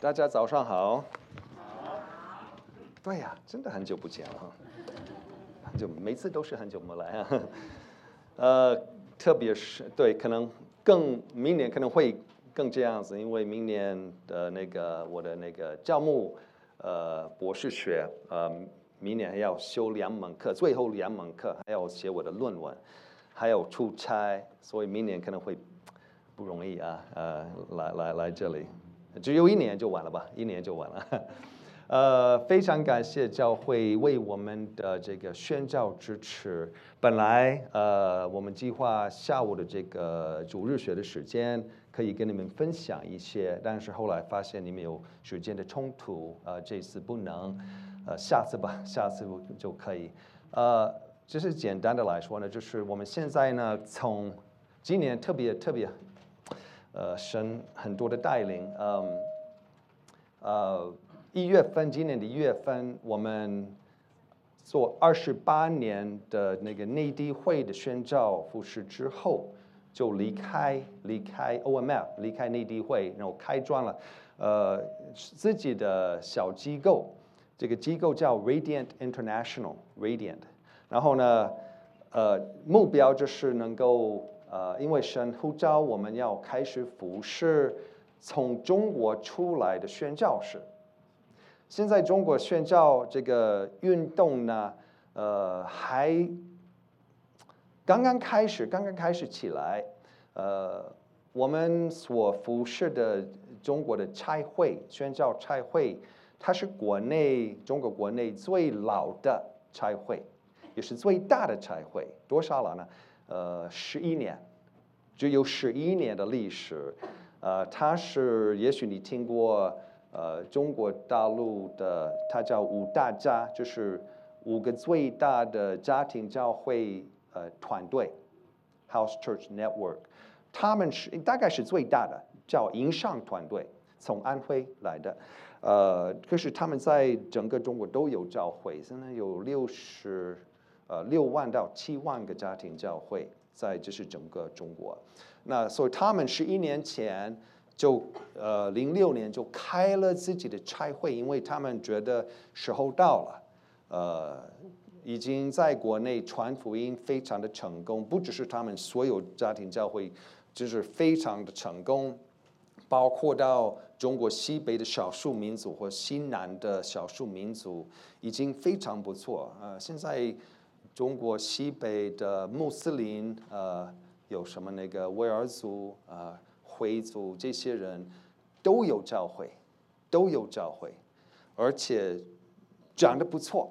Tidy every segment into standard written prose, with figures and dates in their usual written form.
大家早上好。对呀，真的很久不见了哈，很久，每次都是很久没来啊。特别是对，可能明年可能会更这样子，因为明年的我的教牧博士学明年还要修2门课，最后2门课还要写我的论文，还有出差，所以明年可能会不容易啊。来这里，只有1年就完了吧，1年就完了。非常感谢教会为我们的这个宣教支持。本来我们计划下午的这个主日学的时间可以跟你们分享一些，但是后来发现你们有时间的冲突，这次不能，下次吧，下次就可以。就是简单的来说呢，就是我们现在呢，从今年特别神很多的带领，今年的1月份，我们做28年的内地会的宣教服事之后，就离开 OMF， 离开内地会，然后开创了自己的小机构，这个机构叫 Radiant International，Radiant。然后呢，目标就是能够因为神呼召我们要开始服事从中国出来的宣教士。现在中国宣教这个运动呢，还刚刚开始起来。我们所服事的中国的差会，宣教差会，它是中国国内最老的差会，也是最大的差会。多少了呢？11年，只有11年的历史。它是也许你听过。中国大陆的它叫5大家，就是5个最大的家庭教会团队 ，House Church Network， 他们大概是最大的，叫营上团队，从安徽来的。可是他们在整个中国都有教会，现在有6万到7万个家庭教会，在就是整个中国。那所以他们11年前。就06年就开了自己的差会，因为他们觉得时候到了，已经在国内传福音非常的成功，不只是他们所有家庭教会，就是非常的成功，包括到中国西北的少数民族或西南的少数民族，已经非常不错。现在中国西北的穆斯林有什么维吾尔族回族这些人都有教会，而且长得不错，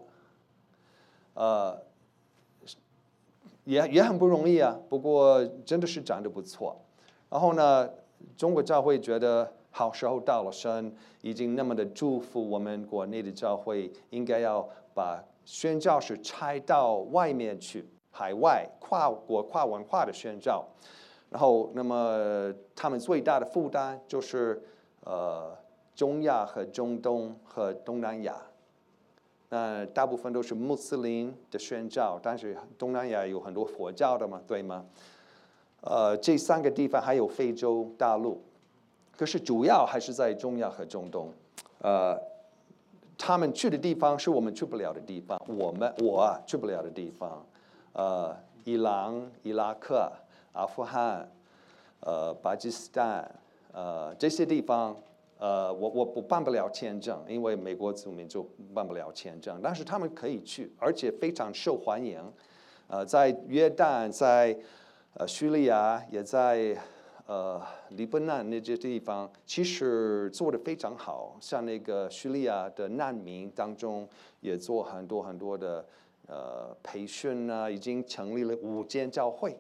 也很不容易啊。不过真的是长得不错。然后呢，中国教会觉得好时候到了，神已经那么的祝福我们国内的教会，应该要把宣教士拆到外面去，海外跨国跨文化的宣教。然后，那么他们最大的负担就是中亚和中东和东南亚。大部分都是穆斯林的宣教，但是东南亚有很多佛教的嘛，对吗？这3个地方还有非洲大陆，可是主要还是在中亚和中东。他们去的地方是我们去不了的地方，我去不了的地方。伊朗、伊拉克。阿富汗、巴基斯坦，这些地方，我办不了签证，因为美国子民就办不了签证，但是他们可以去，而且非常受欢迎。在约旦，在叙利亚，也在黎巴嫩那些地方，其实做得非常好。像叙利亚的难民当中，也做很多的培训啊，已经成立了5间教会。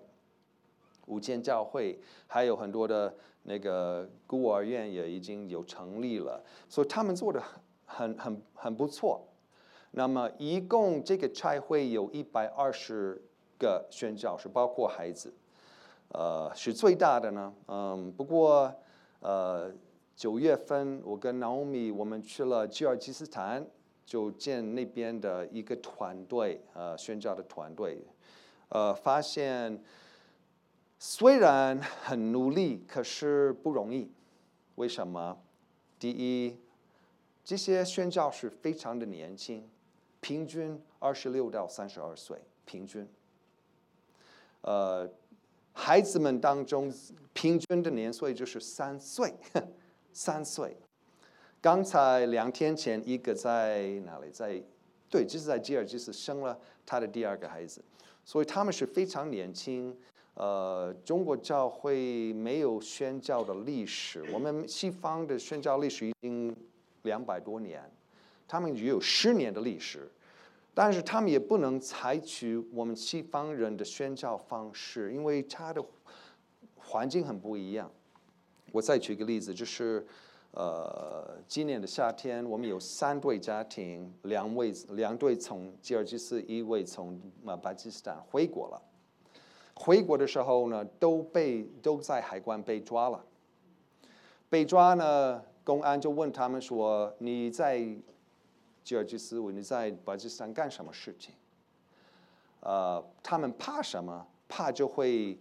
还有很多的孤儿院也已经有成立了，所以他们做得很不错。那么一共这个差会有120个宣教士，包括孩子，是最大的呢。不过9月份我跟 Naomi 我们去了吉尔吉斯斯坦，就见那边的一个团队，宣教的团队，发现。虽然很努力，可是不容易。为什么？ 第一，这些宣教士非常的年轻，平均26到32岁，平均。孩子们当中平均的年岁就是3岁，3岁。刚才2天前，一个在哪里？就是在吉尔吉斯生了他的第2个孩子，所以他们是非常年轻。中国教会没有宣教的历史，我们西方的宣教历史已经200多年，他们也有10年的历史，但是他们也不能采取我们西方人的宣教方式，因为他的环境很不一样。我再举个例子，就是今年的夏天，我们有3对家庭，2对从吉尔吉斯，1位从巴基斯坦回国了。回国的时候呢，都在海关被抓了。被抓呢，公安就问他们说：“你在吉尔吉斯，你在巴基斯坦干什么事情？”他们怕什么？怕就会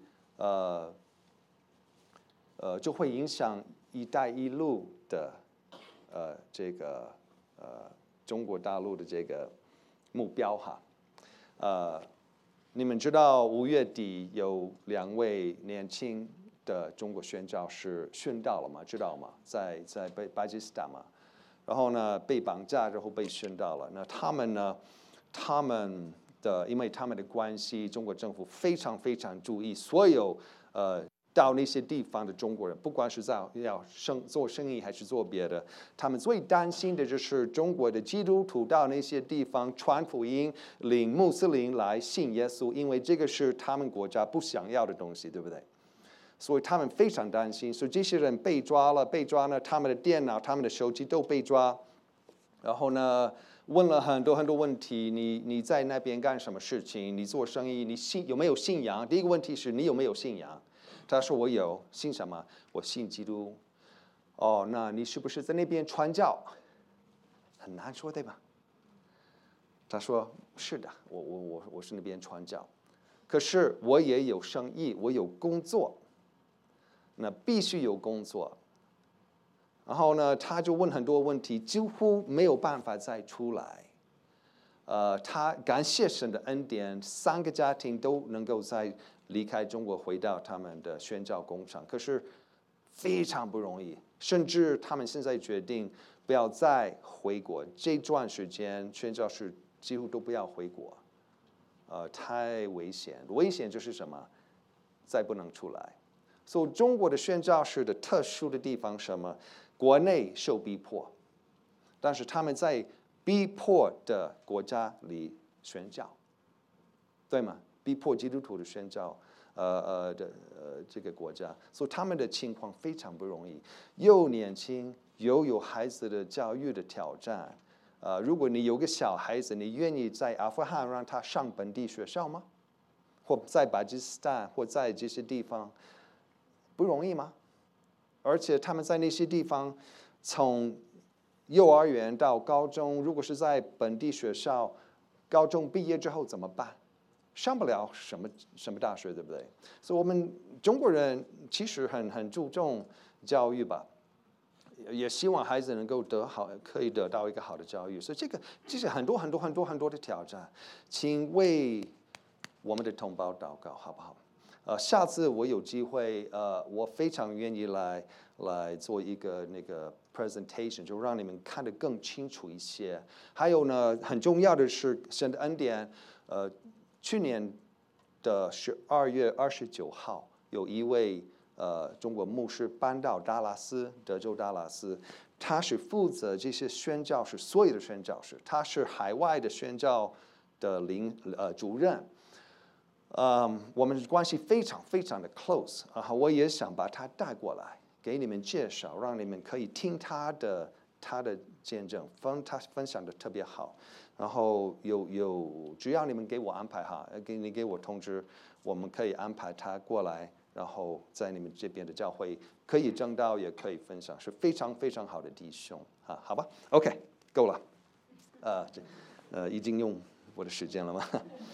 影响“一带一路”的这个中国大陆的这个目标哈。你们知道5月底有2位年轻的中国宣教士殉道了吗？知道吗？在巴基斯坦嘛，然后呢被绑架之后被殉道了。那他们呢？因为他们的关系，中国政府非常非常注意所有到那些地方的中国人，不管是要做生意还是做别的，他们最担心的就是中国的基督徒到那些地方传福音，领穆斯林来信耶稣，因为这个是他们国家不想要的东西，对不对？所以他们非常担心，所以这些人被抓呢，他们的电脑、他们的手机都被抓，然后呢，问了很多很多问题，你在那边干什么事情？你做生意，有没有信仰？第一个问题是你有没有信仰？他说我有，信什么？我信基督。哦，那你是不是在那边传教？很难说，对吧？他说是的，我是那边传教，可是我也有生意，我有工作，那必须有工作。然后呢，他就问很多问题，几乎没有办法再出来。他感谢神的恩典，3个家庭都能够再离开中国，回到他们的宣教工厂，可是非常不容易，甚至他们现在决定不要再回国，这段时间宣教士几乎都不要回国，太危险。危险就是什么？再不能出来。所以中国的宣教士的特殊的地方是什么？国内受逼迫，但是他们在逼迫的国家里宣教，对吗？逼迫基督徒的宣教，这个国家，所以他们的情况非常不容易，又年轻，又有孩子的教育的挑战。如果你有个小孩子，你愿意在阿富汗让他上本地学校吗？或在巴基斯坦，或在这些地方，不容易吗？而且他们在那些地方，从幼儿园到高中，如果是在本地学校，高中毕业之后怎么办？上不了什么大学，对不对？所以我们中国人其实很注重教育吧，也希望孩子能够可以得到一个好的教育。所以这是很多的挑战，请为我们的同胞祷告，好不好？下次我有机会，我非常愿意来做一个那个 presentation， 就让你们看得更清楚一些。还有呢，很重要的是神的恩典，去年的12月29号，有一位中国牧师搬到德州达拉斯，他是负责这些宣教士，所有的宣教士，他是海外的宣教的主任。我们关系非常非常的 close 我也想把他带过来给你们介绍，让你们可以听他的见证，他分享的特别好。然后只要你们给我安排你给我通知，我们可以安排他过来，然后在你们这边的教会可以证道，也可以分享，是非常非常好的弟兄好吧 ？OK， 够了，已经用我的时间了吗？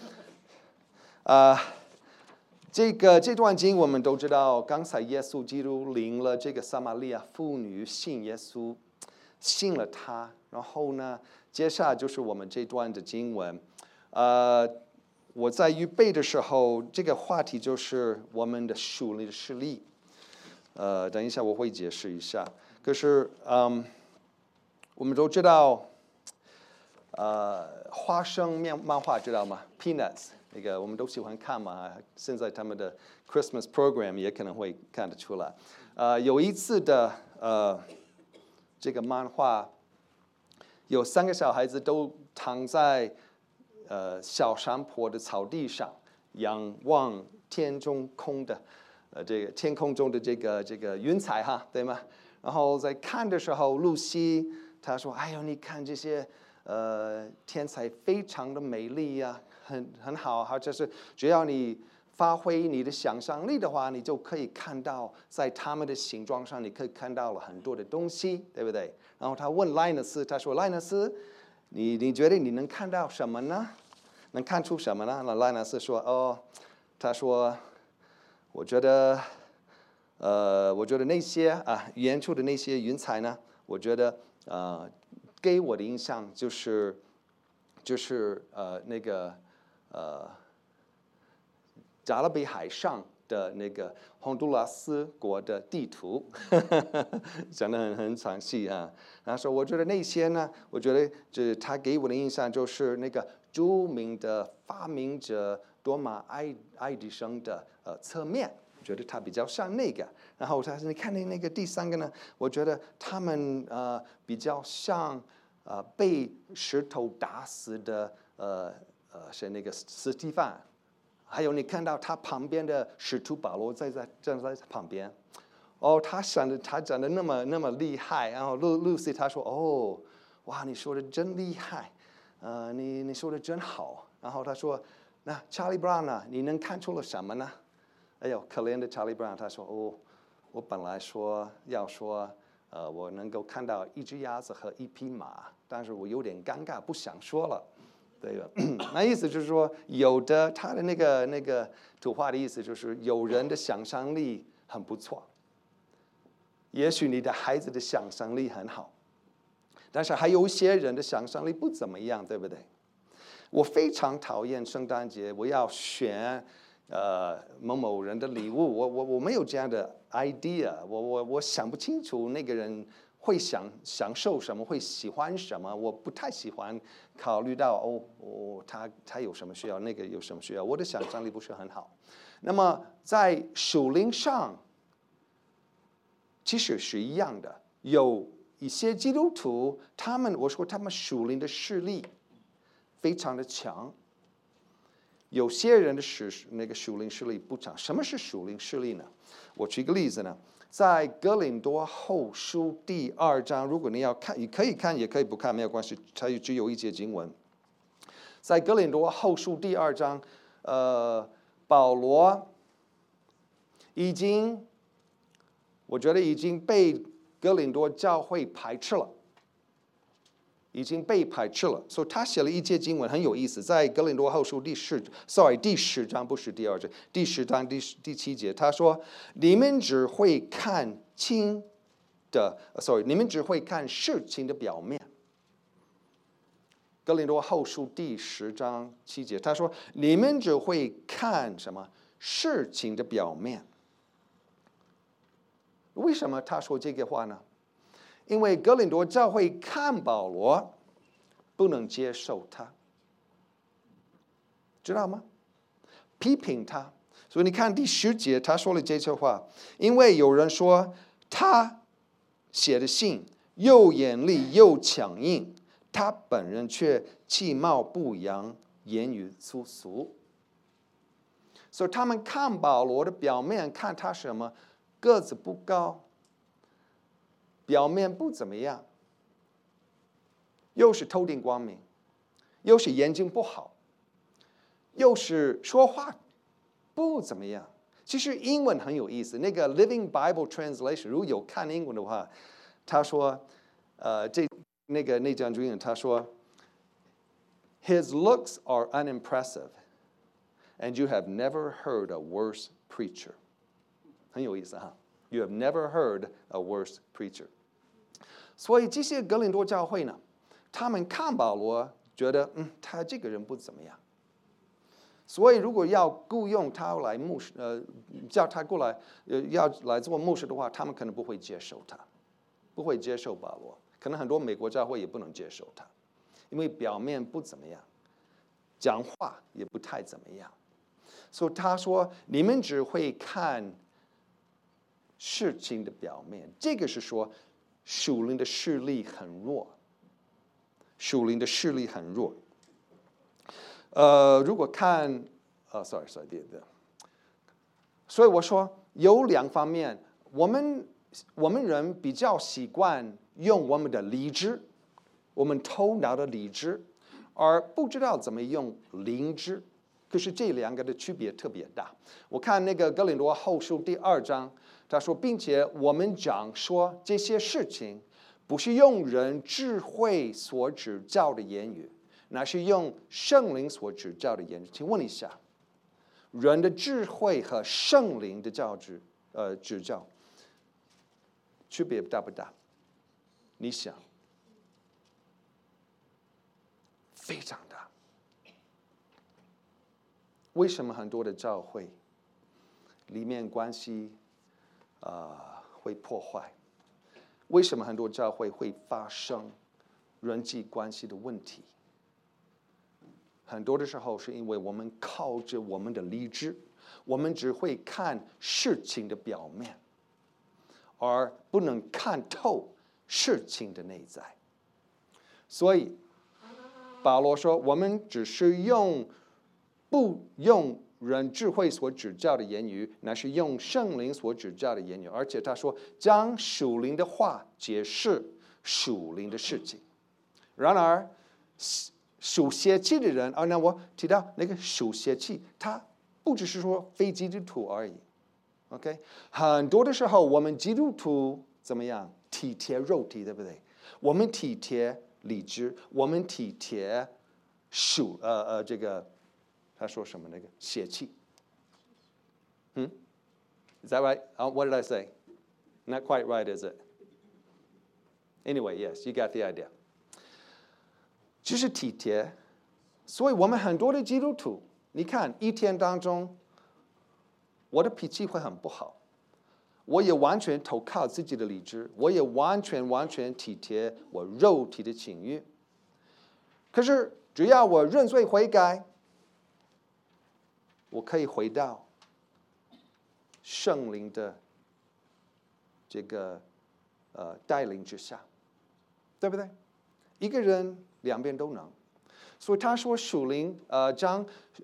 这段经我们都知道，刚才耶稣基督领了这个撒玛利亚妇女信耶稣， 信了他。然后呢，接下来就是我们这段的经文。我在预备的时候，这个话题就是我们的属灵的实力。等一下我会解释一下。可是，我们都知道，花生漫画知道吗 ？Peanuts 那个我们都喜欢看嘛。现在他们的 Christmas program 也可能会看得出来。有一次的这个漫画，有3个小孩子都躺在小山坡的草地上，仰望天空中的这个云彩哈，对吗？然后在看的时候，露西她说：“哎呦，你看这些天彩非常的美丽呀，很好，或者是只要你发挥你的想象力的话，你就可以看到在它们的形状上，你可以看到了很多的东西，对不对？”然后他问赖纳斯，他说：“赖纳斯，你觉得你能看到什么呢？能看出什么呢？”那赖纳斯说：“哦，他说，我觉得那些远处的那些云彩呢，我觉得给我的印象就是那个加勒比海上的那个洪都拉斯国的地图，讲得很详细啊。然后说，我觉得那些呢，我觉得他给我的印象就是那个著名的发明者多玛爱迪生的侧面，觉得他比较像那个。然后他说，你看那个第3个呢，我觉得他们比较像被石头打死的是那个司提反。还有你看到他旁边的使徒保罗站在旁边，他讲的那么厉害，然后露西她说：“哦，哇，你说的真厉害，你说的真好。”然后他说：“那查理布朗呢？你能看出了什么呢？”哎呦，可怜的查理布朗，他说：“哦，我本来要说，我能够看到1只鸭子和1匹马，但是我有点尴尬，不想说了。”对吧？那意思就是说，他的那个图画的意思就是，有人的想象力很不错，也许你的孩子的想象力很好，但是还有一些人的想象力不怎么样，对不对？我非常讨厌圣诞节，我要选某某人的礼物，我没有这样的 idea，我想不清楚那个人会享受什么，会喜欢什么，我不太喜欢考虑到他有什么需要，那个有什么需要，我的想象力不是很好。那么在属灵上，其实是一样的，有一些基督徒，我说他们属灵的视力非常的强，有些人的那个属灵视力不强。什么是属灵视力呢？我举个例子呢。在哥林多后书第2章，如果你要看，你可以看，也可以不看，没有关系。它只有一节经文。在哥林多后书第2章，保罗我觉得已经被哥林多教会排斥了，所以他写了一节经文很有意思，在哥林多后书第10章，不是第2章，第10章第7节，他说：“你们只会看你们只会看事情的表面。”哥林多后书第10章7节，他说：“你们只会看什么？事情的表面。”为什么他说这个话呢？因为哥林多教会看保罗，不能接受他，知道吗？批评他。所以你看第10节，他说了这句话：因为有人说他写的信又严厉又强硬，他本人却其貌不扬，言语粗俗。所以他们看保罗的表面，看他什么？个子不高，表面不怎么样，又是头顶光明，又是眼睛不好，又是说话不怎么样。其实英文很有意思，那个 Living Bible Translation 如果有看英文的话，他说，那张注音，他说 ，His looks are unimpressive, and you have never heard a worse preacher。很有意思哈 ，You have never heard a worse preacher。 所以这些哥林多教会呢，他们看保罗，觉得他这个人不怎么样。所以如果要雇佣他来牧师，叫他过来，要来做牧师的话，他们可能不会接受他，不会接受保罗。可能很多美国教会也不能接受他，因为表面不怎么样，讲话也不太怎么样。所以他说：“你们只会看事情的表面。”这个是说属灵的势力很弱，属灵的势力很弱。如果看sorry， 所以我说有两方面，我们人比较习惯用我们的理智，我们头脑的理智，而不知道怎么用灵智。可是这两个的区别特别大。我看那个哥林多后书第2章，他说，并且我们讲说这些事情，不是用人智慧所指教的言语，乃是用圣灵所指教的言语。请问一下，人的智慧和圣灵的指教，区别大不大？你想，非常大。为什么很多的教会里面关系会破坏？为什么很多教会会发生人际关系的问题？很多的时候是因为我们靠着我们的理智，我们只会看事情的表面，而不能看透事情的内在。所以保罗说，我们只是不用人智慧所指教的言语，乃是用圣灵所指教的言语。而且他说，将属灵的话解释属灵的事情。然而属血气的人，那我提到那个属血气，他不只是说非基督徒而已。OK， 很多的时候我们基督徒怎么样？体贴肉体，对不对？我们体贴理智，我们体贴这个。他说什么？那个血气？Is that right? What did I say? Not quite right, is it? Anyway, yes, you got the idea. 就是体贴，所以我们很多的基督徒，你看一天当中，我的脾气会很不好，我也完全投靠自己的理智，我也完全体贴我肉体的情欲。可是只要我认罪悔改，我可以回到圣灵的这个带领之下，对不对？一个人两边都能。所以他说属灵将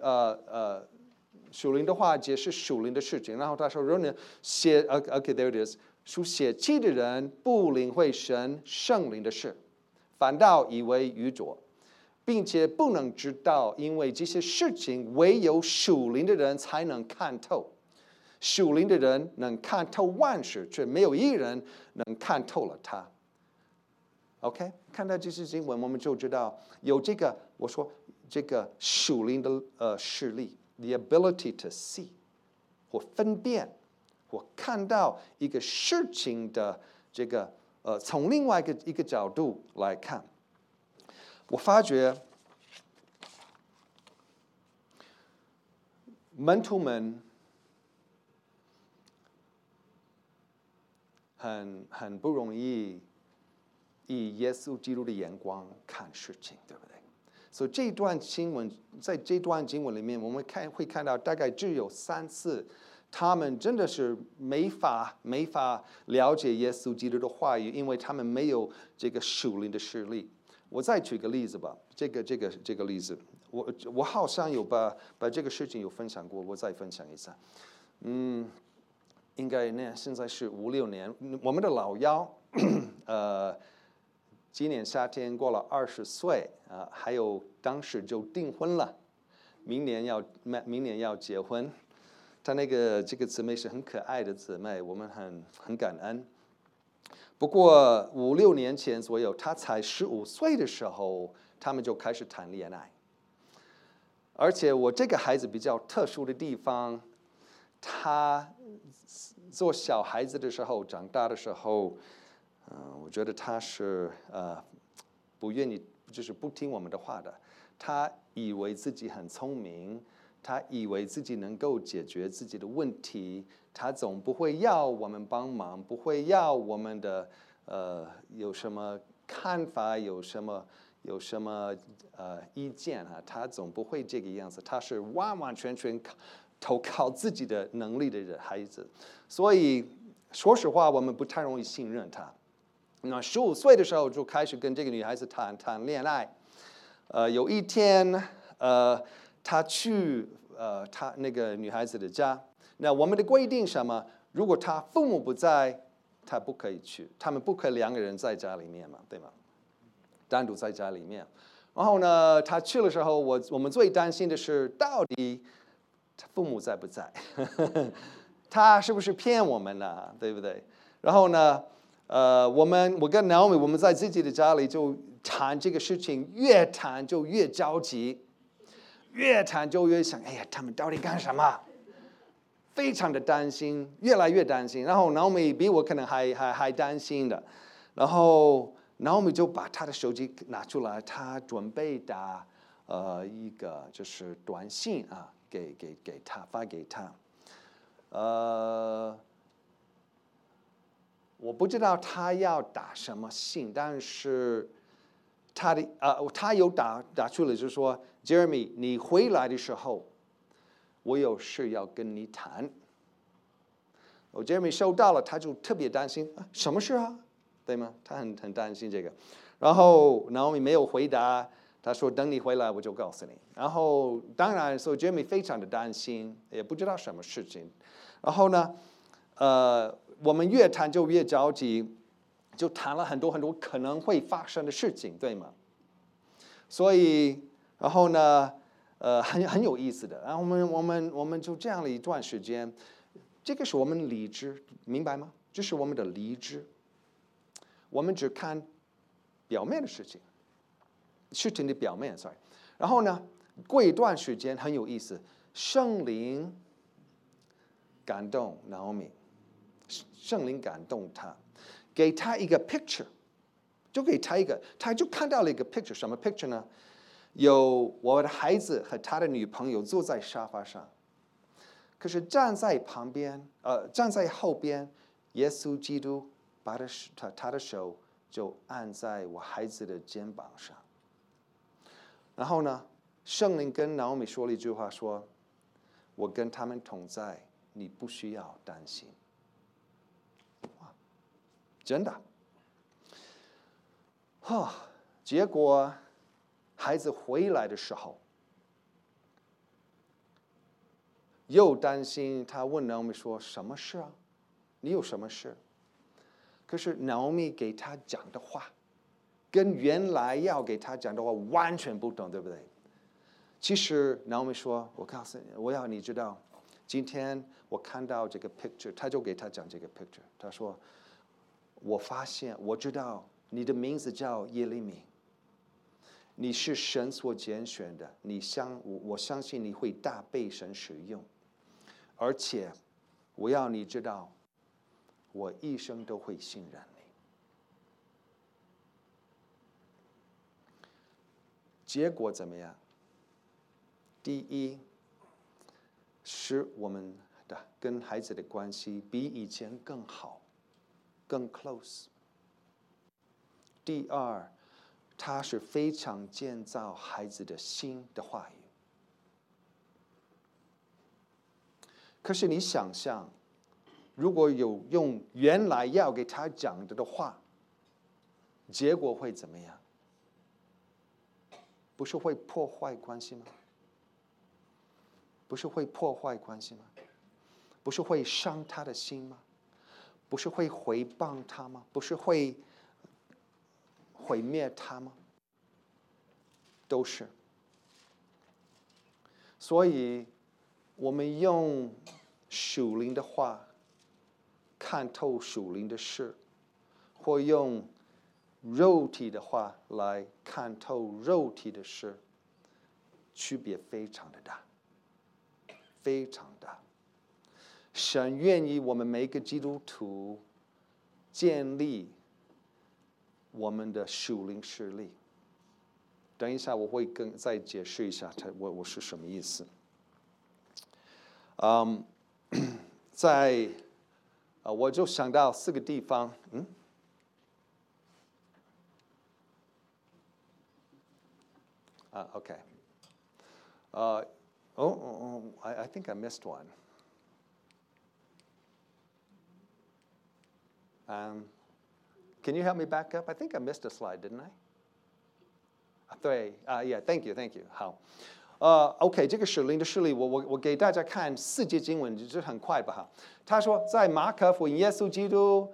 属灵的话解释属灵的事情。然后他说，如果呢there it is， 属血气的人不领会神圣灵的事，反倒以为愚拙，并且不能知道，因为这些事情唯有属灵的人才能看透。属灵的人能看透万事，却没有一人能看透了他。OK， 看到这些经文，我们就知道有这个，我说这个属灵的视力 ，the ability to see， 或分辨，或看到一个事情的这个从另外一个角度来看。我发觉门徒们很不容易以耶稣基督的眼光看事情，对不对？所以这段经文，在这段经文里面，我们会看到大概只有3次，他们真的是没法了解耶稣基督的话语，因为他们没有这个属灵的视力。我再举个例子吧，这个例子，我好像有把这个事情有分享过，我再分享一下。应该呢，现在是5、6年，我们的老幺，今年夏天过了20岁，还有当时就订婚了，明年要结婚。他这个姊妹是很可爱的姊妹，我们很感恩。不过5、6年前左右，他才15岁的时候，他们就开始谈恋爱。而且我这个孩子比较特殊的地方，他做小孩子的时候，长大的时候， 我觉得他是不愿意，就是不听我们的话的。他以为自己很聪明，他以为自己能够解决自己的问题，他总不会要我们帮忙，不会要我们的有什么看法，有什么意见啊？他总不会这个样子，他是完完全全投靠自己的能力的孩子，所以说实话，我们不太容易信任他。那15岁的时候就开始跟这个女孩子谈恋爱，有一天，他去他那个女孩子的家，那我们的规定什么？如果他父母不在，他不可以去，他们不可以两个人在家里面嘛，对吗？单独在家里面。然后呢，他去的时候，我们最担心的是，到底他父母在不在？他是不是骗我们呢？对不对？然后呢，我跟 Naomi 我们在自己的家里就谈这个事情，越谈就越着急，越谈就越想，哎呀，他们到底干什么？非常的担心，越来越担心。然后 Naomi 比我可能还担心的，然后 Naomi 就把他的手机拿出来，他准备打一个就是短信啊，给他发给他。我不知道他要打什么信，但是他有打出来，就是说 Jeremy， 你回来的时候，我有事要跟你谈。Jeremy 收到了，他就特别担心，什么事啊？对吗？他很担心这个。然后 Naomi 没有回答，他说等你回来我就告诉你。然后当然，所以 Jeremy 非常的担心，也不知道什么事情。然后呢，我们越谈就越着急，就谈了很多可能会发生的事情，对吗？所以，然后呢，很有意思的。然后我们就这样了一段时间，这个是我们理智，明白吗？这是我们的理智。我们只看表面的事情的表面 ，sorry。然后呢，过一段时间很有意思，圣灵感动 Naomi， 圣灵感动他，给他一个 picture， 就给他一个，他就看到了一个 picture， 什么 picture 呢？有我的孩子和他的女朋友坐在沙发上，可是站在旁边，站在后边，耶稣基督把他的手就按在我孩子的肩膀上。然后呢，圣灵跟Naomi说了一句话，说：“我跟他们同在，你不需要担心。”哇，真的。结果孩子回来的时候，又担心，他问 Naomi 说：“什么事啊？你有什么事？”可是 Naomi 给他讲的话，跟原来要给他讲的话完全不同，对不对？其实 Naomi 说：“我告诉你，我要你知道，今天我看到这个 picture， 他就给他讲这个 picture。他说，我发现，我知道你的名字叫耶利米，你是神所拣选的，我相信你会大被神使用，而且我要你知道，我一生都会信任你。”结果怎么样？第一，使我们的跟孩子的关系比以前更好，更 close。第二，他是非常建造孩子的心的话语。可是你想象，如果有用原来要给他讲的话，结果会怎么样？不是会破坏关系吗？不是会破坏关系吗？不是会伤他的心吗？不是会毁谤他吗？不是会毁灭他吗？都是。所以，我们用属灵的话看透属灵的事，或用肉体的话来看透肉体的事，区别非常的大，非常大。神愿意我们每个基督徒建立我们的属灵视力。等一下我会再解释一下我是什么意思。我就想到4个地方。Okay. I think I missed one. Can you help me back up? I think I missed a slide, didn't I? 对，yeah, thank you. 好，OK， 这个属灵的视力，我给大家看4节经文，就是很快吧哈。他说，在马可福音，耶稣基督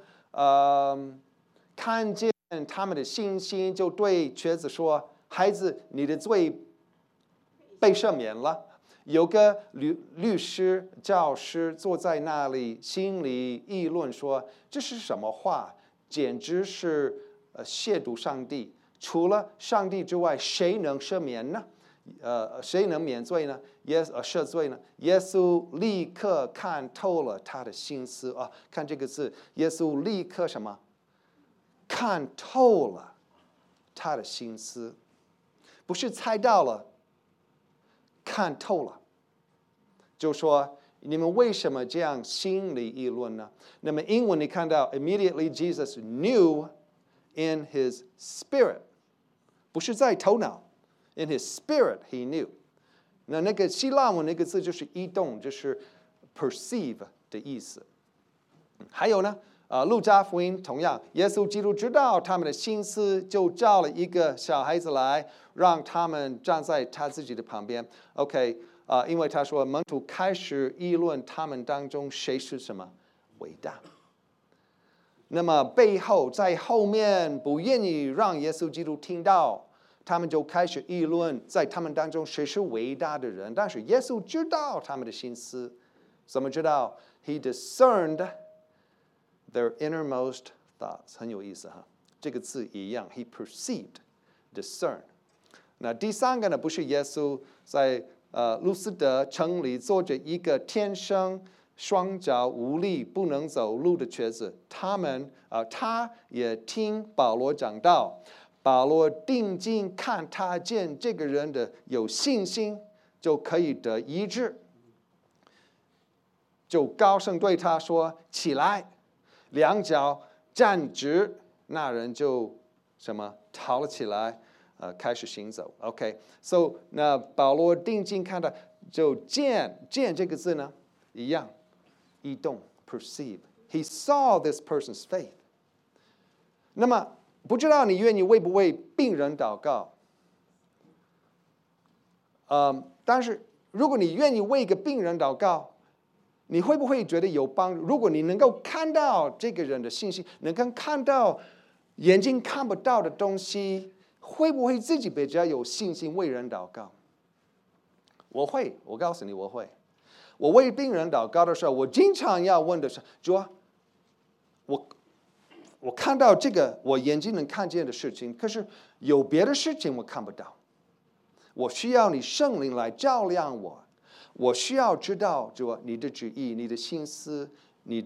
看见他们的信心，就对瘸子说：“孩子，你的罪被赦免了。”有个律师、教师坐在那里，心里议论说：“这是什么话？简直是亵渎上帝！除了上帝之外，谁能赦免呢？谁能免罪呢？赦罪呢？”耶稣立刻看透了他的心思啊！看这个字，耶稣立刻什么？看透了他的心思，不是猜到了，看透了。就说你们为什么这样心里议论呢？那么英文你看到 immediately Jesus knew in his spirit， 不是在头脑 ，in his spirit he knew。那个希腊文那个字就是移动，就是 perceive 的意思。还有呢，路加福音同样，耶稣基督知道他们的心思，就叫了一个小孩子来，让他们站在他自己的旁边。OK。因为他说门徒开始议论他们当中谁是什么伟大。那么背后在后面不愿意让耶稣基督听到，他们就开始议论在他们当中谁是伟大的人。但是耶稣知道他们的心思，怎么知道 ？He discerned their innermost thoughts， 很有意思哈。这个字一样 ，He perceived, discern。那第3个呢，不是耶稣在路斯德城里坐着一个天生双脚无力不能走路的瘸子，他也听保罗讲道，保罗定睛看他见这个人的有信心，就可以得医治，就高声对他说：“起来，两脚站直。”那人就什么逃了起来。开始行走 ，OK，so 那保罗定睛看到，就见这个字呢，一样，移动 ，perceive，he saw this person's faith。那么不知道你愿意为不为病人祷告？但是如果你愿意为一个病人祷告，你会不会觉得有帮助？如果你能够看到这个人的信息，能够看到眼睛看不到的东西。会不会自己比较有信心为人祷告？我会，我告诉你我会。我为病人祷告的时候，我经常要问的是：主啊，我看到这个我眼睛能看见的事情，可是有别的事情我看不到。我需要你圣灵来照亮我。我需要知道主啊，你的旨意、你的心思、你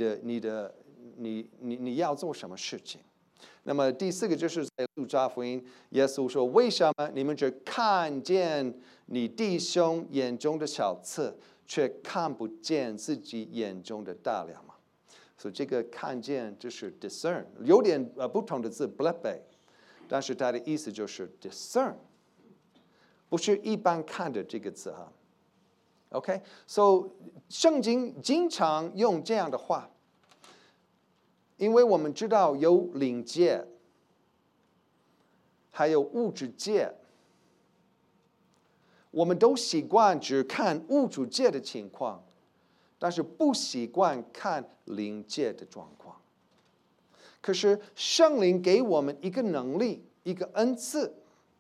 要做什么事情。那么第4个就是在路加福音，耶稣说：“为什么你们只看见你弟兄眼中的小刺，却看不见自己眼中的大梁嘛？”所以这个看见就是 discern， 有点不同的字 blepe， 但是它的意思就是 discern， 不是一般看的这个字哈。OK，so 圣经经常用这样的话。因为我们知道有灵界，还有物质界，我们都习惯只看物质界的情况，但是不习惯看灵界的状况。可是圣灵给我们一个能力，一个恩赐，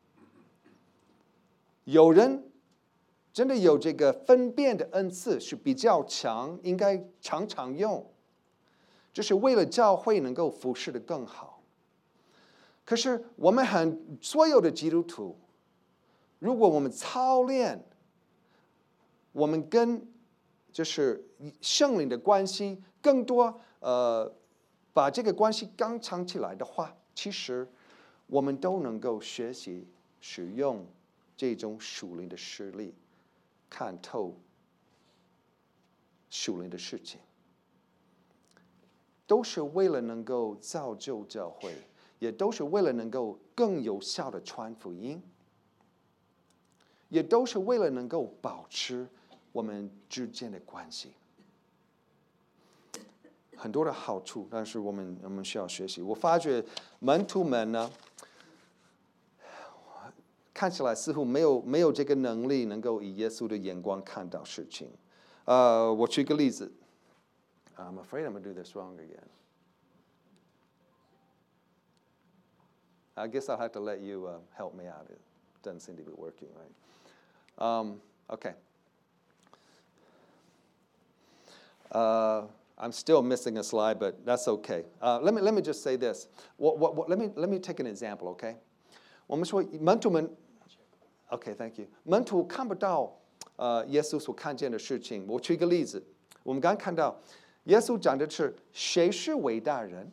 有人真的有这个分辨的恩赐是比较强，应该常常用。这是为了教会能够服侍得更好。可是我们所有的基督徒，如果我们操练，我们跟就是圣灵的关系更多，把这个关系刚强起来的话，其实我们都能够学习使用这种属灵的实力，看透属灵的事情，都是为了能够造就教会，也都是为了能够更有效的传福音，也都是为了能够保持我们之间的关系。很多的好处，但是我们需要学习。我发觉门徒们呢，看起来似乎没有这个能力，能够以耶稣的眼光看到事情。我举个例子。I'm afraid I'm going to do this wrong again. I guess I'll have to let you help me out. It doesn't seem to be working, right? Okay. I'm still missing a slide, but that's okay. Let me just say this. Let me take an example, okay? 我们说门徒们 ，OK, thank you. 门徒看不到耶稣所看见的事情。我举一个例子，我们刚刚看到耶稣讲的是谁是伟大人，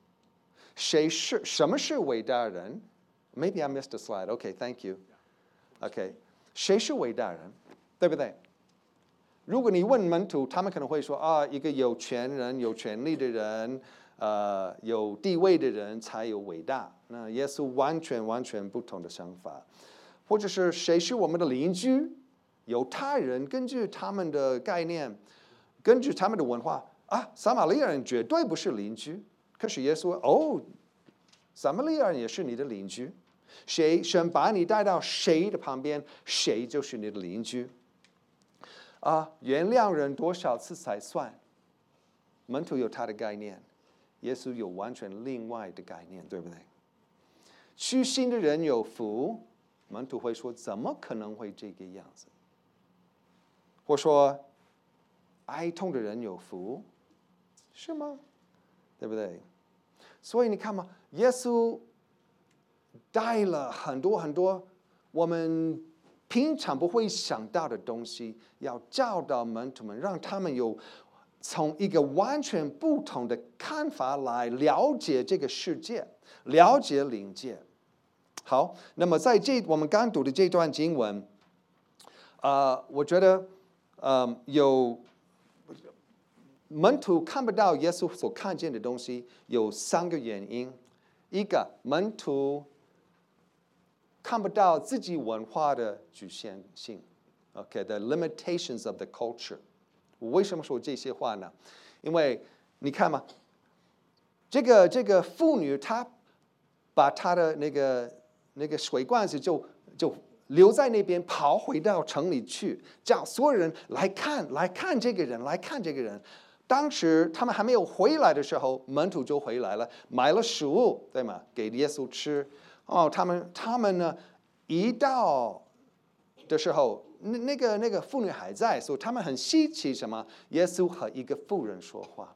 什么是伟大人 ？Maybe I missed a slide. Okay, thank you. Okay, 谁是伟大人，对不对？如果你问门徒，他们可能会说一个有权人、有权力的人，有地位的人才有伟大。那耶稣完全不同的想法，或者是谁是我们的邻居？犹太人根据他们的概念，根据他们的文化撒玛利亚人绝对不是邻居。可是耶稣撒玛利亚人也是你的邻居。神把你带到谁的旁边，谁就是你的邻居。原谅人多少次才算？门徒有他的概念，耶稣有完全另外的概念，对不对？虚心的人有福，门徒会说怎么可能会这个样子？或说哀痛的人有福，是吗？对不对？所以你看嘛，耶稣带了很多我们平常不会想到的东西，要教导门徒们，让他们有从一个完全不同的看法来了解这个世界，了解灵界。好，那么在我们刚读的这段经文，我觉得有门徒看不到耶稣所看见的东西，有3个原因。一个，门徒看不到自己文化的局限性 ，OK，the limitations of the culture。我为什么说这些话呢？因为你看嘛，这个妇女她把她的那个水罐子就留在那边，跑回到城里去，叫所有人来看这个人，来看这个人。当时他们还没有回来的时候，门徒就回来了，买了食物，对吗？给耶稣吃。他们呢，一到的时候，那个妇女还在，所以他们很稀奇什么？耶稣和一个妇人说话。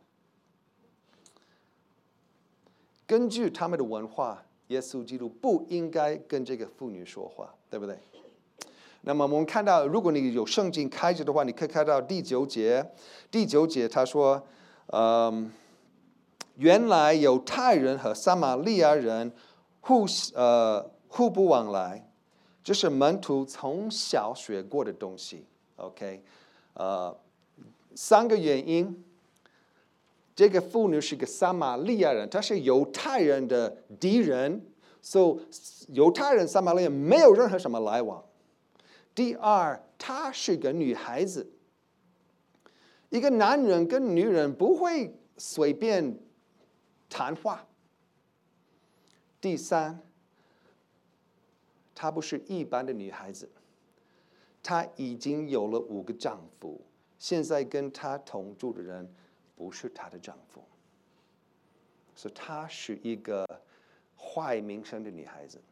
根据他们的文化，耶稣基督不应该跟这个妇女说话，对不对？那么我们看到，如果你有圣经开着的话，你可以看到第9节。第9节他说，原来犹太人和撒玛利亚人互不往来，这是门徒从小学过的东西。OK， 3个原因。这个妇女是个撒玛利亚人，她是犹太人的敌人，所以犹太人、撒玛利亚没有任何什么来往。第二，她是个女孩子，一个男人跟女人不会随便谈话。第三，她不是一般的女孩子，她已经有了5个丈夫，现在跟她同住的人不是她的丈夫，所以她是一个坏名声的女孩子。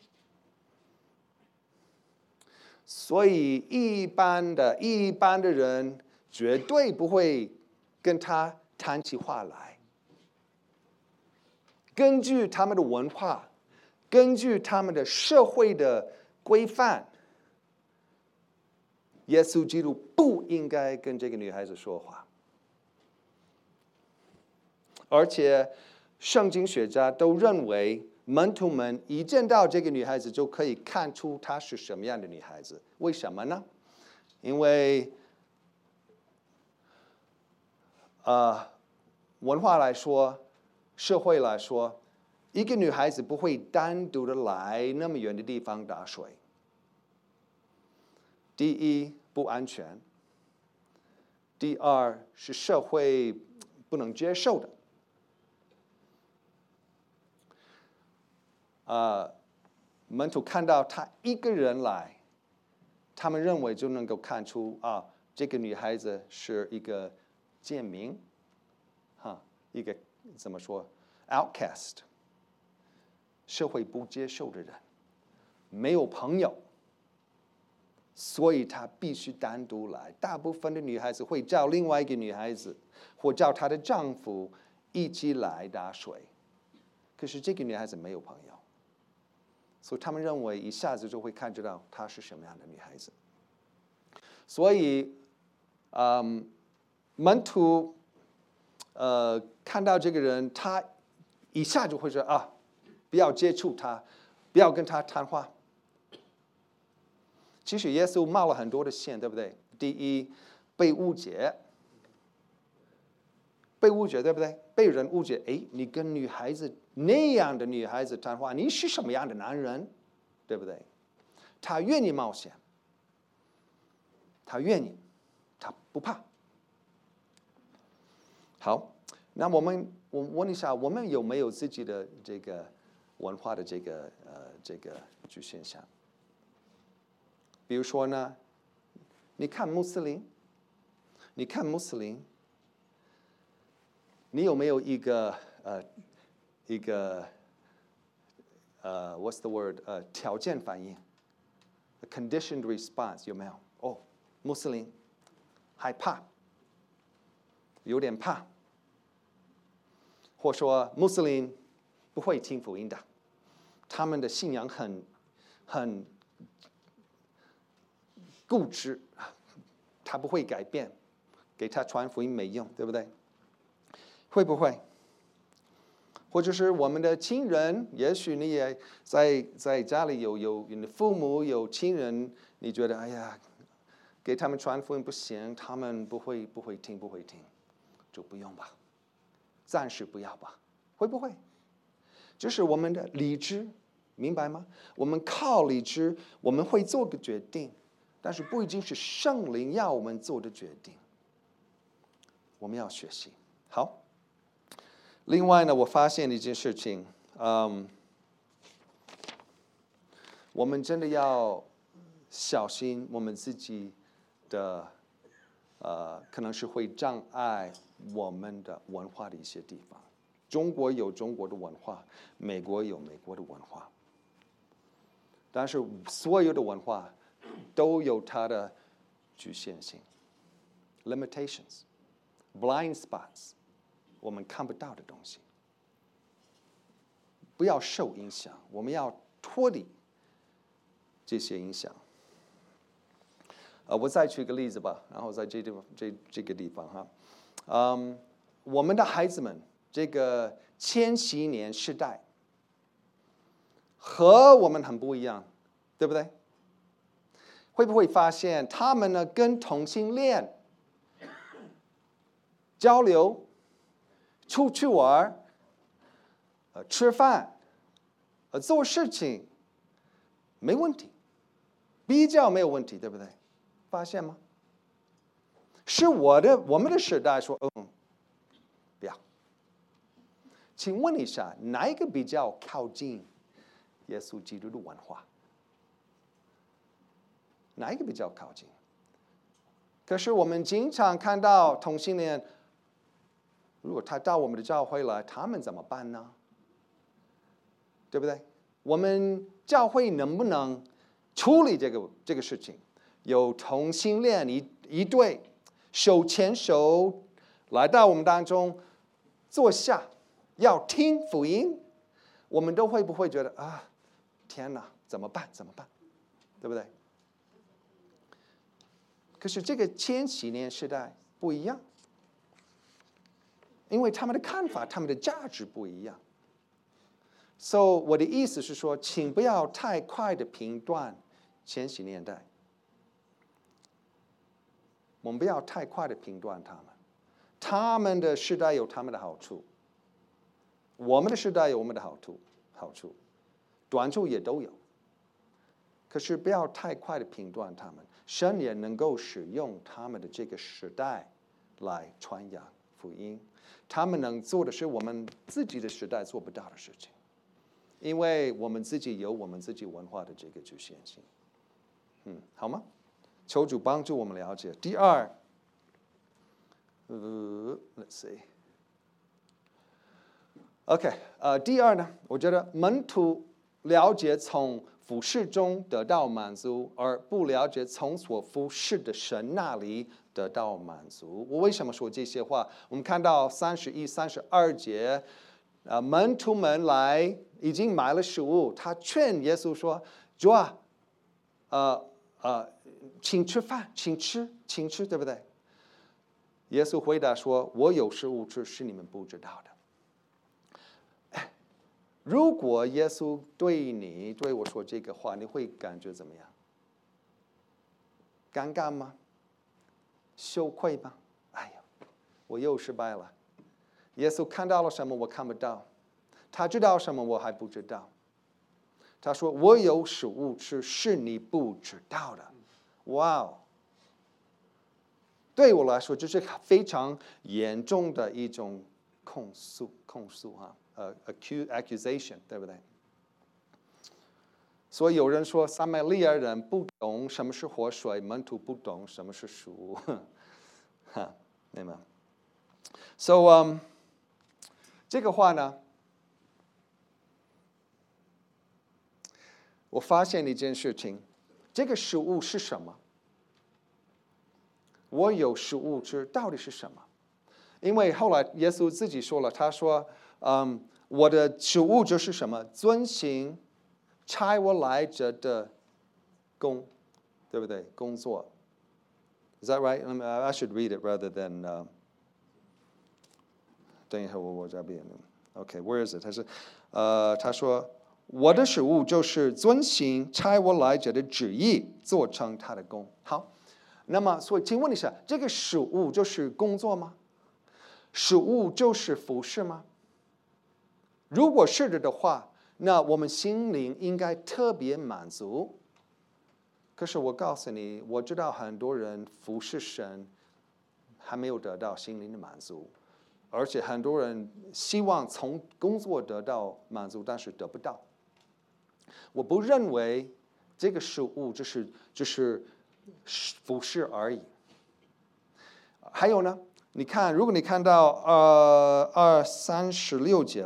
所以一般的人绝对不会跟她谈起话来。根据他们的文化，根据他们的社会的规范，耶稣基督不应该跟这个女孩子说话。而且圣经学家都认为门徒们一见到这个女孩子就可以看出她是什么样的女孩子。为什么呢？因为文化来说，社会来说，一个女孩子不会单独的来那么远的地方打水。第一，不安全；第二，是社会不能接受的。门徒看到他一个人来，他们认为就能够看出这个女孩子是一个贱民，一个怎么说 outcast， 社会不接受的人，没有朋友，所以她必须单独来。大部分的女孩子会叫另外一个女孩子，或叫她的丈夫一起来打水，可是这个女孩子没有朋友。所以他们认为一下子就会看得到她是什么样的女孩子。所以，门徒看到这个人，他一下就会说不要接触他，不要跟他谈话。其实耶稣冒了很多的险，对不对？第一，被误解，对不对？被人误解，你跟女孩子那样的女孩子谈话，你是什么样的男人，对不对？他愿意冒险，他愿意，他不怕。好，那我问一下，我们有没有自己的这个文化的这个局限性？比如说呢，你看穆斯林，你有没有一个what's the word 条件反应 ，a conditioned response 有没有？穆斯林害怕，有点怕，或说穆斯林不会听福音的，他们的信仰很固执，他不会改变，给他传福音没用，对不对？会不会？或者是我们的亲人，也许你也在家里有你的父母有亲人，你觉得给他们传福音不行，他们不会听，就不用吧，暂时不要吧，会不会？就是我们的理智，明白吗？我们靠理智，我们会做个决定，但是不一定是圣灵要我们做的决定，我们要学习。好。另外呢，我发现一件事情，我们真的要小心我们自己的，可能是会障碍我们的文化的一些地方。中国有中国的文化，美国有美国的文化，但是所有的文化都有它的局限性 ，limitations, blind spots。我们看不到的东西，不要受影响，我们要脱离这些影响。我再举个例子吧，然后在这个地方哈，我们的孩子们，这个千禧年世代和我们很不一样，对不对？会不会发现他们呢跟同性恋交流？出去玩，吃饭，做事情，没问题，比较没有问题，对不对？发现吗？是我们的时代说，不要。请问一下，哪一个比较靠近耶稣基督的文化？哪一个比较靠近？可是我们经常看到同性恋。如果他到我们的教会来，他们怎么办呢？对不对？我们教会能不能处理这个事情？有同性恋一对手牵手来到我们当中坐下，要听福音，我们都会不会觉得天哪，怎么办？对不对？可是这个千禧年时代不一样。因为他们的看法、他们的价值不一样， So 我的意思是说，请不要太快的评断千禧年代。我们不要太快的评断他们，他们的时代有他们的好处，我们的时代有我们的好处，短处也都有。可是不要太快的评断他们，神也能够使用他们的这个时代来传扬福音。他们能做的是我们自己的时代做不到的事情，因为我们自己有我们自己文化的这个局限性。好吗？求主帮助我们了解。第二，let's see。OK， 第二呢，我觉得门徒了解从服事中得到满足，而不了解从所服事的神那里得到满足。我为什么说这些话？我们看到31、32节，门徒们来已经买了食物，他劝耶稣说：“主啊，请吃饭，请吃，对不对？”耶稣回答说：“我有食物吃，是你们不知道的。”如果耶稣对我说这个话，你会感觉怎么样？尴尬吗？羞愧吗？哎呀，我又失败了。耶稣看到了什么我看不到？他知道什么我还不知道？他说：“我有食物吃，是你不知道的。”哇哦！对我来说，这是非常严重的一种控诉哈。accusation， 对不对？所以有人说撒玛利亚人不懂什么是活水，门徒不懂什么是食物，对吗 ？So 这个话呢，我发现一件事情，这个食物是什么？我有食物吃，到底是什么？因为后来耶稣自己说了，他说，我的食物就是什么？遵行差我来者的工，对不对？工作。Is that right? I should read it rather than. 等一下，我这边。Okay, where is it? 他说，我的食物就是遵行差我来者的旨意，做成他的工。好，那么所以，请问一下，这个食物就是工作吗？食物就是服事吗？如果是的话，那我们心灵应该特别满足。可是我告诉你，我知道很多人服侍神还没有得到心灵的满足，而且很多人希望从工作得到满足，但是得不到。我不认为这个食物就是服侍而已。还有呢？你看，如果你看到36节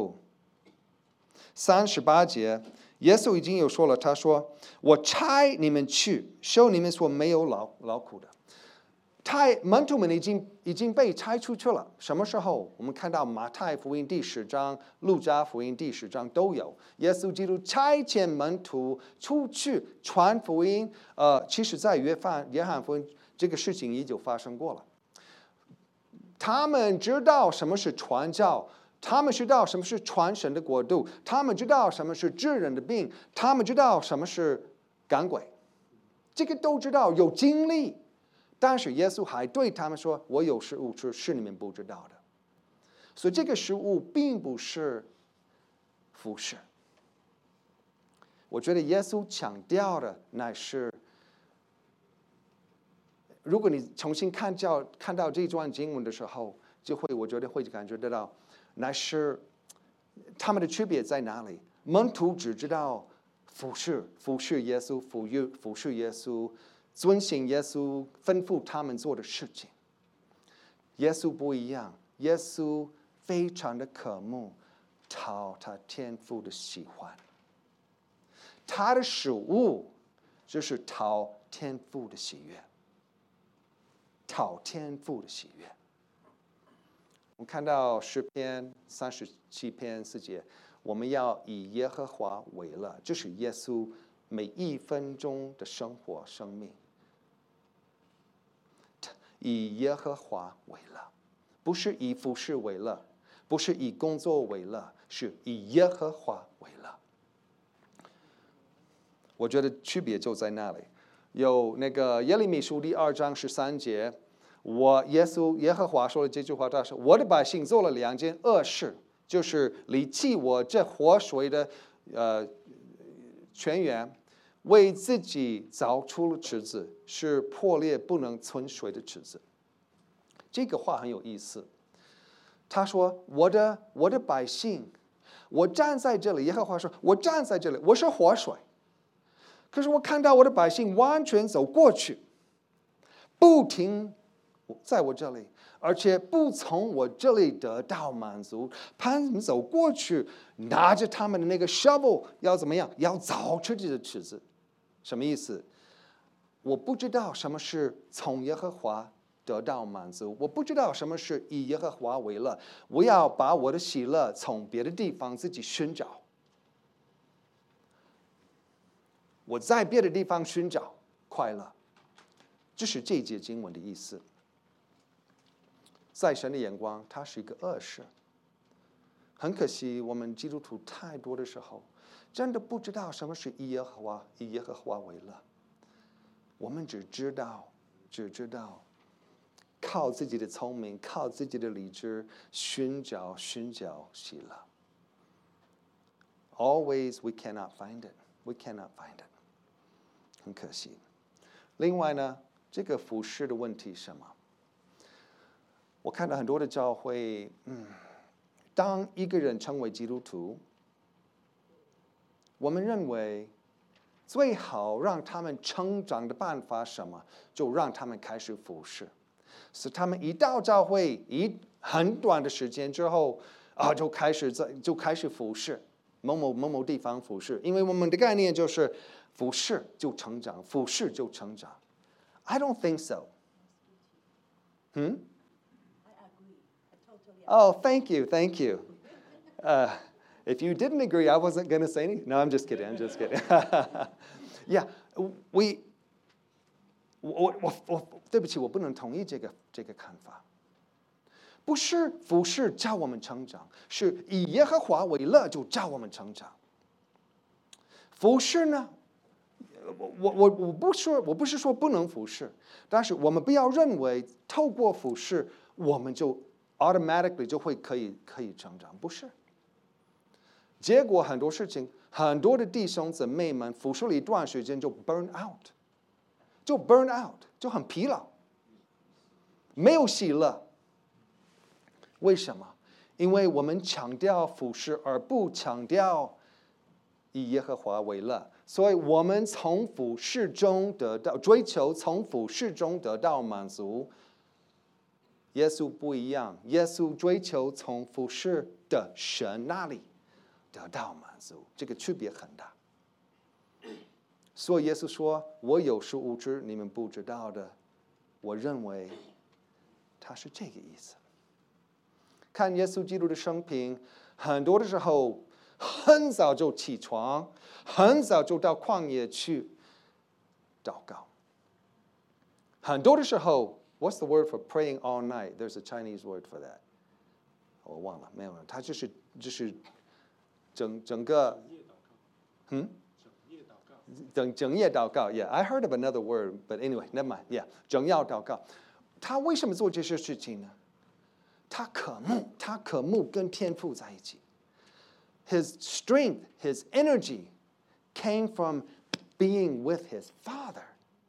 38节，耶稣已经有说了，他说：“我差你们去，收你们所没有劳苦的。”门徒们已经被差出去了。什么时候？我们看到马太福音第10章、路加福音第10章都有耶稣基督差遣门徒出去传福音。其实，在约翰福音这个事情已经发生过了。他们知道什么是传教，他们知道什么是传神的国度，他们知道什么是治人的病，他们知道什么是赶鬼，这个都知道，有经历。但是耶稣还对他们说：“我有食物吃，是你们不知道的。”所以这个食物并不是服事。我觉得耶稣强调的乃是，如果你重新看到这段经文的时候，我觉得会感觉得到，乃是他们的区别在哪里？门徒只知道服事耶稣，服事耶稣，遵行耶稣吩咐他们做的事情。耶稣不一样，耶稣非常的渴慕讨他天父的喜欢，他的食物就是讨天父的喜悦。讨天父的喜悦。我们看到诗篇37篇4节，我们要以耶和华为乐，这是耶稣每1分钟的生活生命。以耶和华为乐，不是以服事为乐，不是以工作为乐， 是以耶和华为乐。我觉得区别就在那里。有那个耶利米书第2章13节，耶和华说了这句话，他说：“我的百姓做了2件恶事，就是离弃我这活水的泉源，为自己凿出了池子，是破裂不能存水的池子。”这个话很有意思。他说：“我的百姓，我站在这里。”耶和华说：“我站在这里，我是活水。可是我看到我的百姓完全走过去，不停在我这里，而且不从我这里得到满足。他们走过去，拿着他们的那个 shovel 要怎么样？要凿出这个池子。什么意思？我不知道什么是从耶和华得到满足，我不知道什么是以耶和华为乐。我要把我的喜乐从别的地方自己寻找。我在别的地方寻找快乐，这是这节经文的意思。在神的眼光，它是一个恶事。很可惜，我们基督徒太多的时候，真的不知道什么是以耶和华为乐。我们只知道靠自己的聪明，靠自己的理智寻找喜乐。Always we cannot find it. We cannot find it. 很可惜。另外呢，这个服事的问题是什么？我看到很多的教会，当一个人成为基督徒，我们认为最好让他们成长的办法是什么？就让他们开始服事，使他们一到教会，很短的时间之后就开始服事，某某地方服事，因为我们的概念就是服事就成长，服事就成长。I don't think so. I agree. I totally agree. Oh, thank you. If you didn't agree, I wasn't going to say anything. No, I'm just kidding. Yeah, 对不起，我不能同意这个看法。不是服事叫我们成长，是以耶和华为乐就叫我们成长。服事呢？我不是说不能服事，但是我们不要认为透过服事我们就 automatically 就会可以成长，不是。结果很多事情，很多的弟兄姊妹们服事了一段时间就 burn out， 就很疲劳，没有喜乐。为什么？因为我们强调服事而不强调以耶和华为乐。所以我们从服事中追求从服事中得到满足。耶稣不一样，耶稣追求从服事的神那里得到满足，这个区别很大。所以耶稣说：“我有事无知，你们不知道的。”我认为他是这个意思。看耶稣基督的生平，很多的时候很早就起床，很早就到旷野去祷告。很多的时候 ，What's the word for praying all night? There's a Chinese word for that. 我忘了，没有，他就是整个，整夜祷告。Yeah, I heard of another word, but anyway, never mind. Yeah, 整夜祷告。他为什么做这些事情呢？他渴慕跟天父在一起。His strength, his energy came from being with his Father.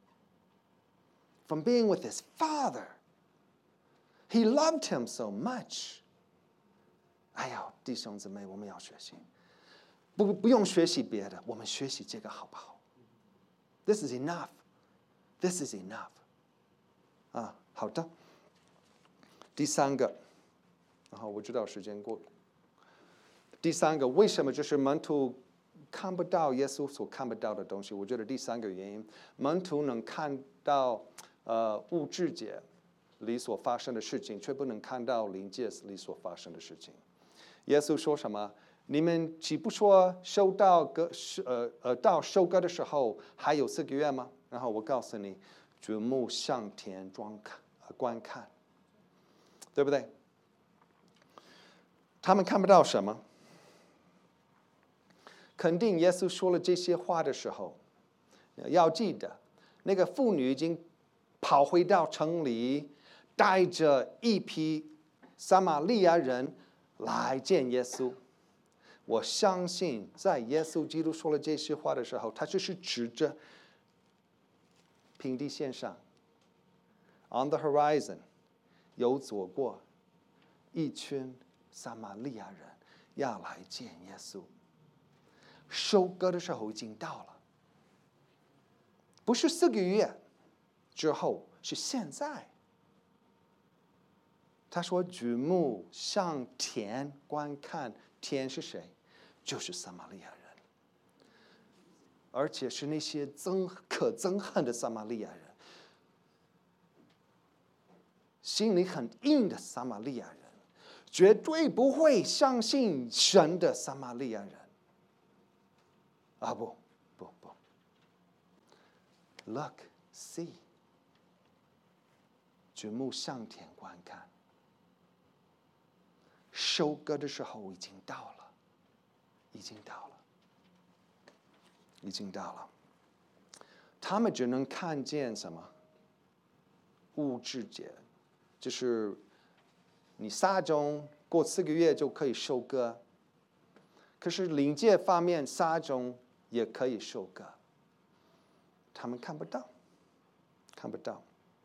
From being with his Father. He loved him so much. 哎呀，弟兄姊妹，我们要学习。不用学习别的，我们学习这个好不好？ This is enough. This is enough. 好的。第三个，然后我知道时间过了。第三个，为什么就是门徒看不到耶稣所看不到的东西？我觉得第三个原因，门徒能看到物质界里所发生的事情，却不能看到灵界里所发生的事情。耶稣说什么？你们岂不说到收割的时候还有4个月吗？然后我告诉你，举目向田观看，对不对？他们看不到什么？ 肯定耶稣说了这些话的时候，要记得，那个妇女已经跑回到城里，带着一批撒玛利亚人来见耶稣。我相信，在耶稣基督说了这些话的时候，他就是指着平地线上 ，on the horizon， 有走过一群撒玛利亚人要来见耶稣。收割的时候已经到了，不是4个月之后，是现在。他说：“举目向田观看，田是谁？就是撒玛利亚人，而且是那些可憎恨的撒玛利亚人，心里很硬的撒玛利亚人，绝对不会相信神的撒玛利亚人。啊，不 ，Look, see， 举目向田观看。收割的时候已经到了，已经到了，已经到了。他们只能看见什么？物质界，就是你撒种过4个月就可以收割。可是灵界方面撒种也可以收割，他们看不到，看不到。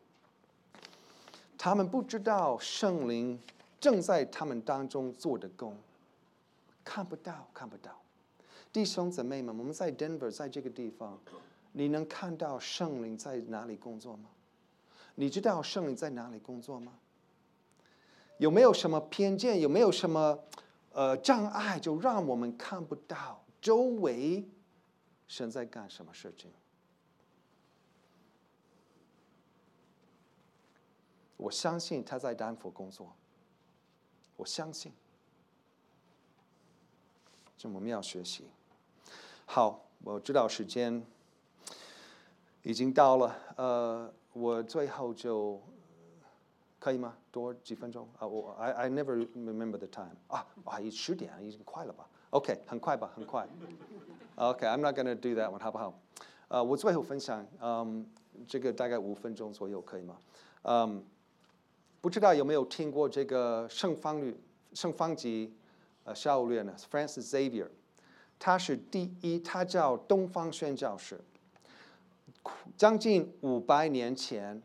他们不知道圣灵正在他们当中做的工，看不到，看不到。弟兄姊妹们，我们在 Denver， 在这个地方，你能看到圣灵在哪里工作吗？你知道圣灵在哪里工作吗？有没有什么偏见？有没有什么障碍，就让我们看不到周围神在干什么事情？我相信他在丹佛工作，我相信，这我们要学习。好，我知道时间已经到了，我最后就可以吗？多几分钟啊？I never remember the time 啊，10点已经快了吧 ？OK， 很快吧，很快。OK，I'm not gonna do that one， 好不好？我最后分享，这个大概5分钟左右，可以吗？不知道有没有听过这个圣方济修略呢 ？Francis Xavier， 他是他叫东方宣教士。将近500年前，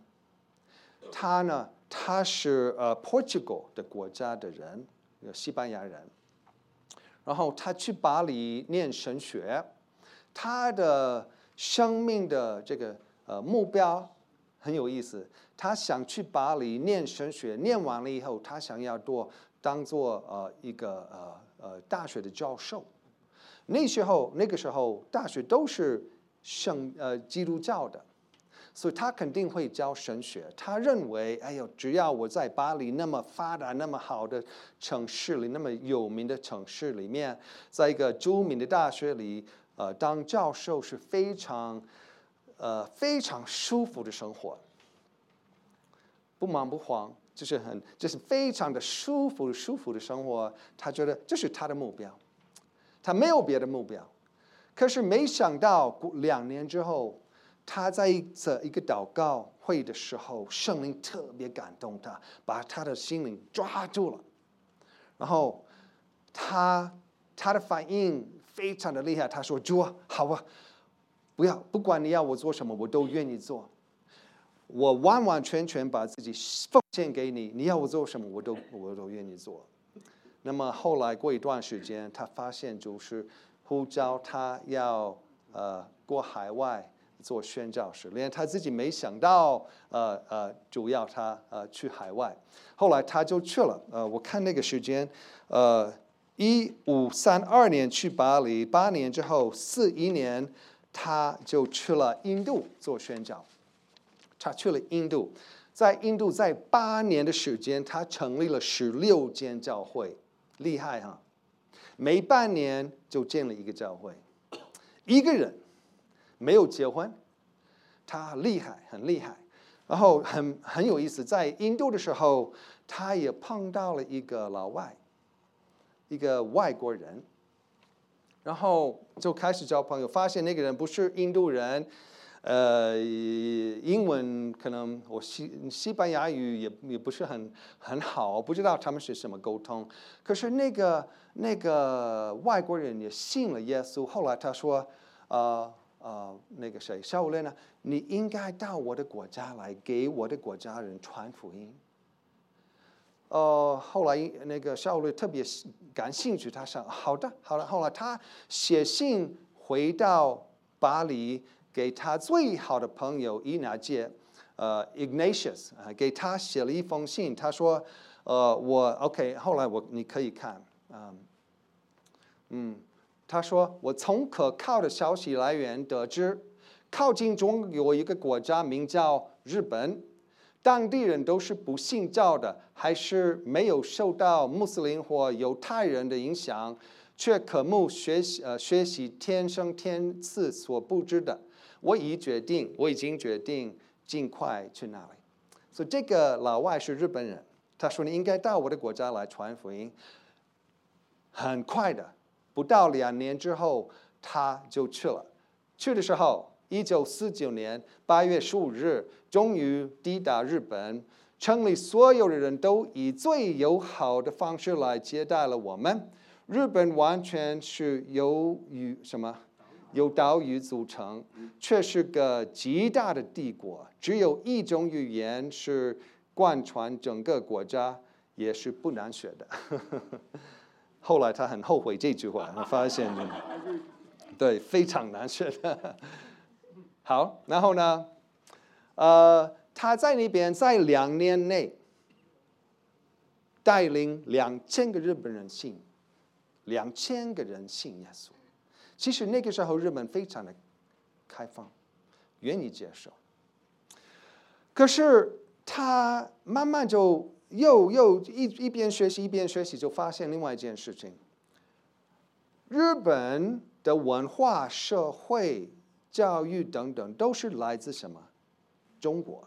他是Portugal 的国家的人，西班牙人。然后他去巴黎念神学，他的生命的这个目标很有意思。他想去巴黎念神学，念完了以后，他想要当做一个大学的教授。那个时候大学都是基督教的，所以他肯定会教神学。他认为，只要我在巴黎那么发达、那么好的城市里，那么有名的城市里面，在一个著名的大学里，当教授是非常舒服的生活，不忙不慌，就是非常的舒服的生活。他觉得这是他的目标，他没有别的目标。可是没想到2年之后，他在一个祷告会的时候，圣灵特别感动他，把他的心灵抓住了。然后他的反应非常的厉害，他说：“主啊，好啊，不管你要我做什么，我都愿意做。我完完全全把自己奉献给你，你要我做什么，我都愿意做。”那么后来过一段时间，他发现就是呼召他要过海外做宣教士，连他自己没想到主要他去海外。后来他就去了，我看那个时间1532年去巴黎，8年之后41年他就去了印度做宣教。他去了印度，在印度在8年的时间，他成立了16间教会，厉害哈！没半年就建了一个教会，一个人没有结婚，他很厉害，很厉害。然后很有意思，在印度的时候，他也碰到了一个老外，一个外国人。 然后就开始交朋友，发现那个人不是印度人，英文可能我西班牙语也不是很好，不知道他们是什么沟通。可是那个外国人也信了耶稣。后来他说，那个谁，小五雷呢？你应该到我的国家来，给我的国家人传福音。后来那个小五雷特别感兴趣，他想好的。后来他写信回到巴黎，给他最好的朋友伊拿戒，Ignatius 给他写了一封信。他说，我 OK， 后来你可以看，他说我从可靠的消息来源得知，靠近中国有一个国家名叫日本。当地人都是不信教的，还是没有受到穆斯林或犹太人的影响，却渴慕学习天生天赐所布置的。我已经决定尽快去那里。所以这个老外是日本人，他说你应该到我的国家来传福音。很快的，不到2年之后，他就去了。去的时候，1949年8月15日，终于抵达日本。城里所有的人都以最友好的方式来接待了我们。日本完全是由岛屿组成，却是个极大的帝国。只有一种语言是贯穿整个国家，也是不难学的。后来他很后悔这句话，他发现对非常难学的。好，然后呢，他在那边在2年内带领2000个日本人信，2000个人信耶稣。其实那个时候日本非常的开放，愿意接受。可是他慢慢就又一边学习，就发现另外一件事情：日本的文化、社会、教育等等都是来自什么？中国。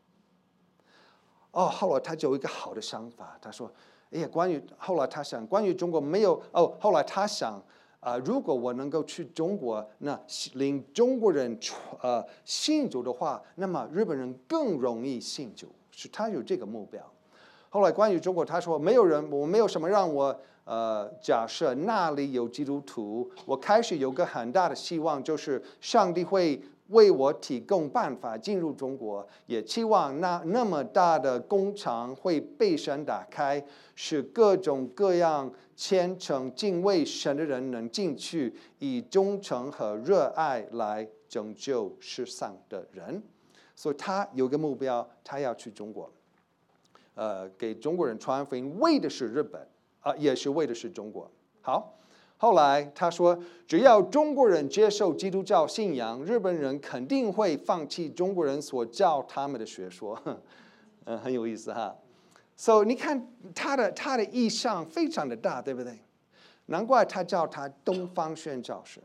后来他就有一个好的想法，他说：“后来他想，关于中国没有后来他想，如果我能够去中国，那令中国人信主的话，那么日本人更容易信主，是他有这个目标。后来关于中国，他说我没有什么让我假设那里有基督徒，我开始有个很大的希望，就是上帝会为我提供办法进入中国，也期望那么大的工厂会被神打开，使各种各样虔诚敬畏神的人能进去，以忠诚和热爱来拯救世上的人。所以他有个目标，他要去中国，给中国人传福音，为的是日本，也是为的是中国。好。后来他说，只要中国人接受基督教信仰，日本人肯定会放弃中国人所教他们的学说。很有意思哈。所以你看他的意向非常的大，对不对？难怪他叫他东方宣教士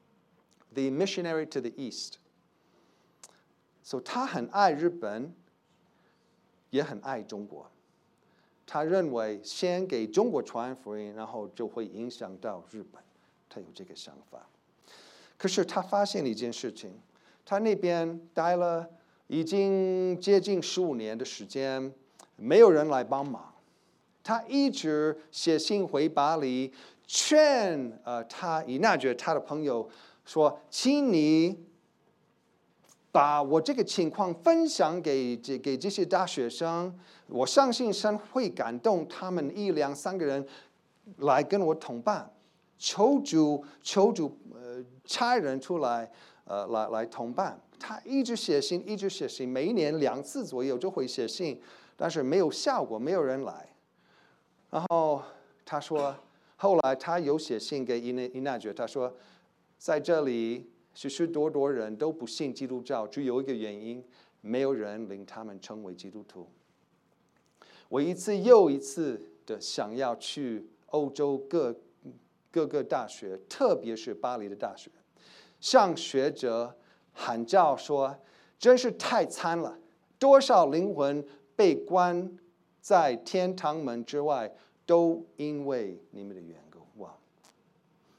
，The Missionary to the East。所以他很爱日本，也很爱中国。他认为先给中国传福音，然后就会影响到日本，他有这个想法。可是他发现了一件事情，他那边待了已经接近15年的时间，没有人来帮忙。他一直写信回巴黎，劝伊纳爵他的朋友说：“请你把我这个情况分享给这些大学生，我相信神会感动他们1、2、3个人来跟我同伴，求主差人出来来同伴。”他一直写信，每一年2次左右就会写信，但是没有效果，没有人来。然后他说，后来他有写信给伊纳爵，他说在这里许许多多人都不信基督教，只有一个原因，没有人令他们成为基督徒。我一次又一次的想要去欧洲各个大学，特别是巴黎的大学，向学者喊叫说，真是太惨了，多少灵魂被关在天堂门之外，都因为你们的缘故。哇！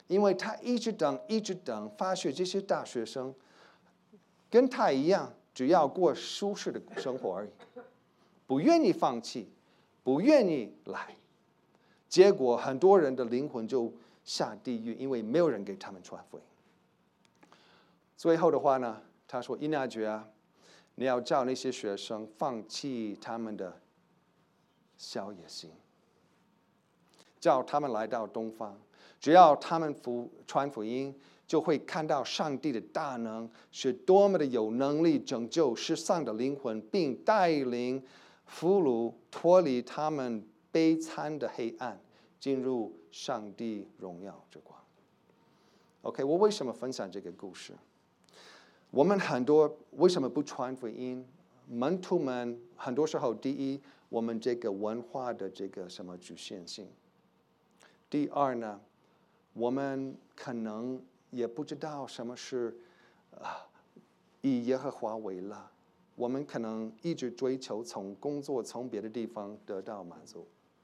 因为他一直等，一直等，发现这些大学生跟他一样，只要过舒适的生活而已，不愿意放弃，不愿意来。结果很多人的灵魂就下地狱，因为没有人给他们传福音。最后的话呢，他说：“伊纳爵啊，你要叫那些学生放弃他们的小野心，叫他们来到东方。只要他们传福音，就会看到上帝的大能是多么的有能力拯救失丧的灵魂，并带领俘虏脱离他们悲惨的黑暗，进入上帝荣耀之光。” OK， 我为什么分享这个故事？我们很多为什么不传福音？门徒们很多时候，第一，我们这个文化的这个什么局限性；第二呢，我们可能也不知道什么是以耶和华为乐。我们可能一直追求从工作、从别的地方得到满足。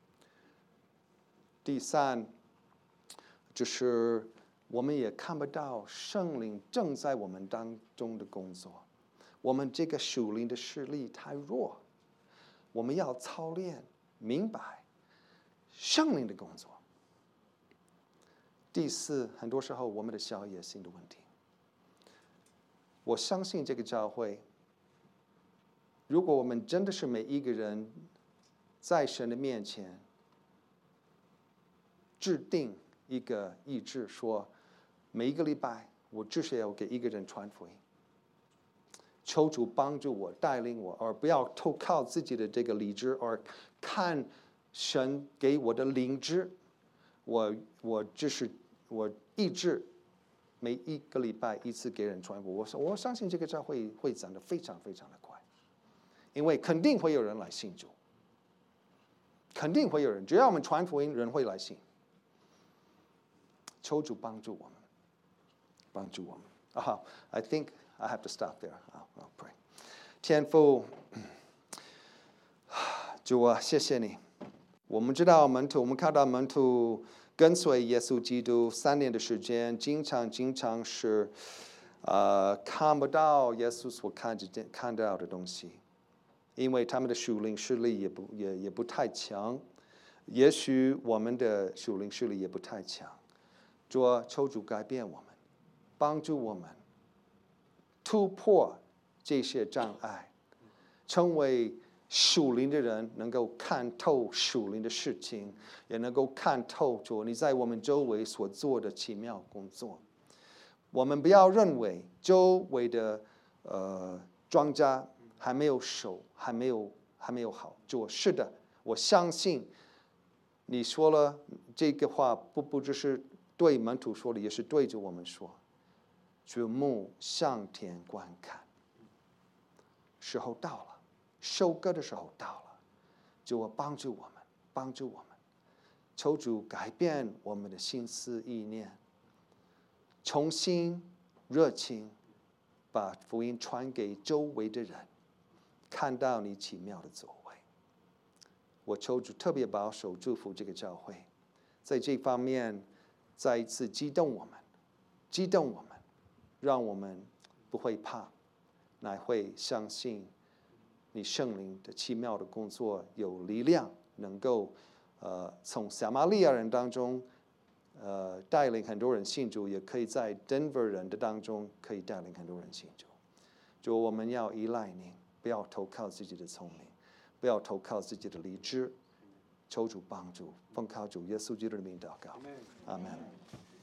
第三，就是我们也看不到圣灵正在我们当中的工作，我们这个属灵的视力太弱，我们要操练明白圣灵的工作。第四，很多时候我们的小野心的问题。我相信这个教会，如果我们真的是每一个人在神的面前制定一个意志，说每一个礼拜我至少要给一个人传福音，求主帮助我带领我，而不要投靠自己的这个理智，而看神给我的灵智。我意志每一个礼拜一次给人传福音。我相信这个教会会长得非常非常的快，因为肯定会有人来信主，肯定会有人，只要我们传福音，人会来信。求主帮助我们，帮助我们。I think I have to stop there. I'll pray. 天父，主啊，谢谢你。我们知道门徒，我们看到门徒跟随耶稣基督3年的时间，经常是看不到耶稣所看到的东西，因为他们的属灵视力也不太强，也许我们的属灵视力也不太强。主啊，求主改变我们，帮助我们突破这些障碍，成为属灵的人，能够看透属灵的事情，也能够看透主你在我们周围所做的奇妙工作。我们不要认为周围的庄稼还没有熟，还没有好。主，是的，我相信你说了这个话，不只是对门徒说的，也是对着我们说。举目向天观看，时候到了，收割的时候到了。主，帮助我们，帮助我们，求主改变我们的心思意念，重新热情把福音传给周围的人，看到你奇妙的作为。我求主特别保守祝福这个教会，在这方面再一次激动我们，让我们不会怕，乃会相信你圣灵的奇妙的工作，有力量能够从撒玛利亚人当中带领很多人信主，也可以在 Denver 人的当中可以带领很多人信主。主，我们要依赖你，不要投靠自己的聪明，不要投靠自己的理智，求主帮助，奉靠主耶稣基督的名祷告，阿门。